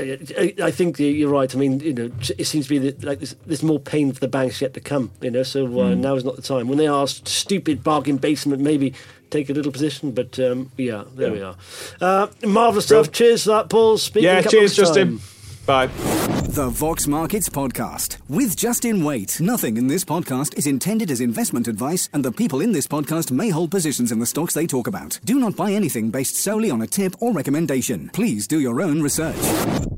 I, I think you're right. I mean, you know, it seems to be that, like there's, there's more pain for the banks yet to come. You know, so uh, mm. now is not the time. When they are stupid bargain basement, maybe take a little position, but um, yeah, there yeah. we are. Uh, marvellous stuff. Cheers for that, Paul. Speaking yeah, cheers, Justin. Bye. The Vox Markets Podcast with Justin Waite. Nothing in this podcast is intended as investment advice, and the people in this podcast may hold positions in the stocks they talk about. Do not buy anything based solely on a tip or recommendation. Please do your own research.